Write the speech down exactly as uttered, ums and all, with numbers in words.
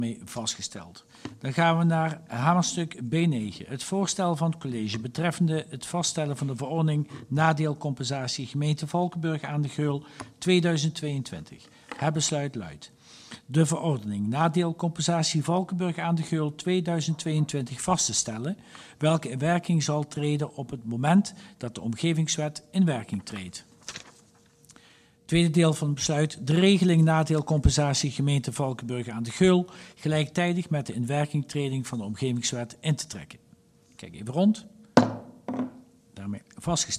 vastgesteld. Dan gaan we naar hamerstuk B negen. Het voorstel van het college betreffende het vaststellen van de verordening nadeelcompensatie gemeente Valkenburg aan de Geul tweeduizend tweeëntwintig. Het besluit luidt: de verordening nadeelcompensatie Valkenburg aan de Geul tweeduizend tweeëntwintig vast te stellen, welke in werking zal treden op het moment dat de omgevingswet in werking treedt. Tweede deel van het besluit: de regeling nadeelcompensatie gemeente Valkenburg aan de Geul gelijktijdig met de inwerkingtreding van de omgevingswet in te trekken. Kijk even rond. Daarmee vastgesteld.